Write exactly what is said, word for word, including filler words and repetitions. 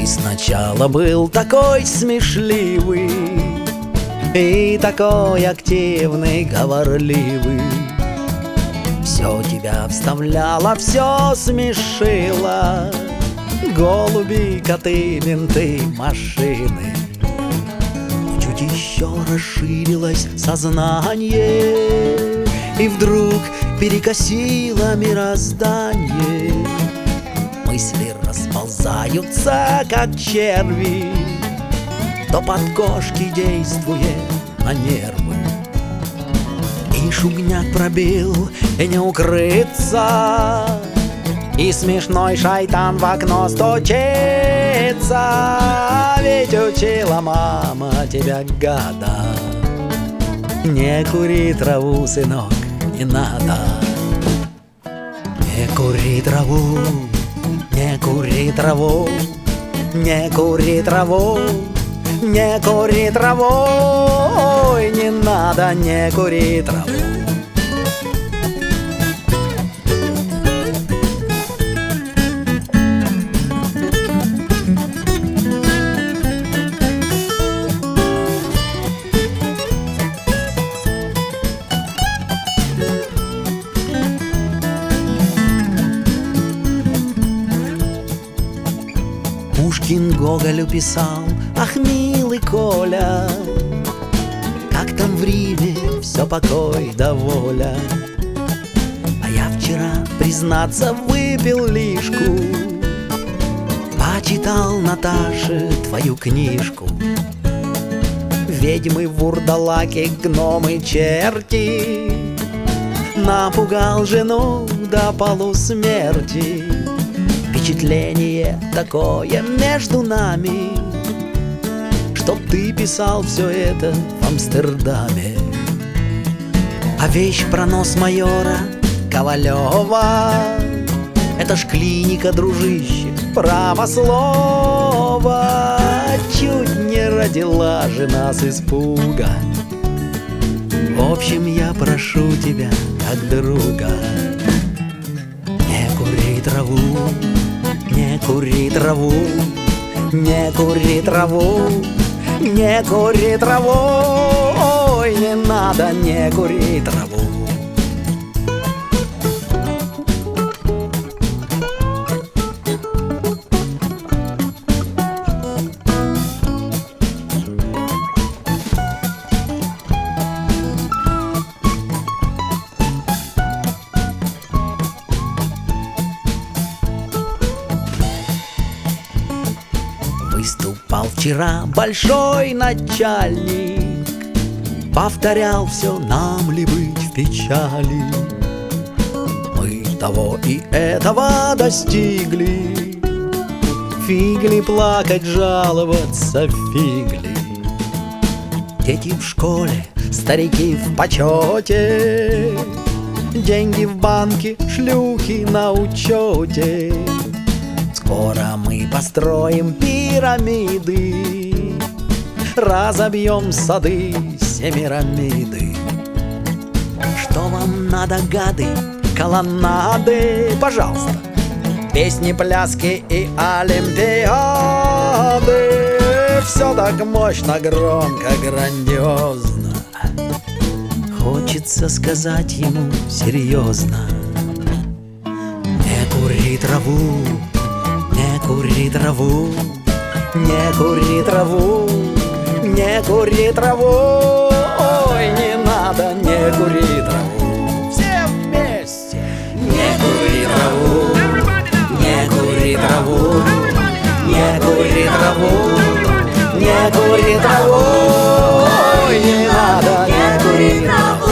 сначала был такой смешливый и такой активный, говорливый. Все тебя вставляло, все смешило: голуби, коты, менты, машины. Но чуть еще расширилось сознание, и вдруг перекосило мироздание. Мысли расползаются, как черви, то подкошки действует на нервы. И шугняк пробил, и не укрыться, и смешной шайтан в окно стучится. Ведь учила мама тебя, гада: не кури траву, сынок, не надо. Не кури траву, не кури траву, не кури траву, не кури траву. Ой, не надо, не кури траву. Пушкин Гоголю писал: ах, милый Коля, как там в Риме все покой да воля. А я вчера, признаться, выпил лишку, почитал, Наташе, твою книжку. Ведьмы, вурдалаки, гномы, черти, напугал жену до полусмерти. Впечатление такое между нами, что ты писал все это в Амстердаме. А вещь про нос майора Ковалева — это ж клиника, дружище, право слово. Чуть не родила жена с испуга. В общем, я прошу тебя, как друга: не кури траву, не кури траву, не кури траву, не кури траву. Ой, не надо, не кури траву. Выступал вчера большой начальник, повторял все: нам ли быть в печали. Мы того и этого достигли, фигли плакать, жаловаться, фигли. Дети в школе, старики в почете, деньги в банке, шлюхи на учете. Скоро мы построим пирамиды, разобьем сады Семирамиды. Что вам надо, гады? Колоннады, пожалуйста, песни, пляски и олимпиады. Все так мощно, громко, грандиозно. Хочется сказать ему серьезно: не кури траву, не кури траву, не кури траву, не кури траву. Ой, не надо, не кури траву. Все вместе. Не кури траву, не кури траву, не кури траву, не кури траву. Ой, не надо, не кури траву.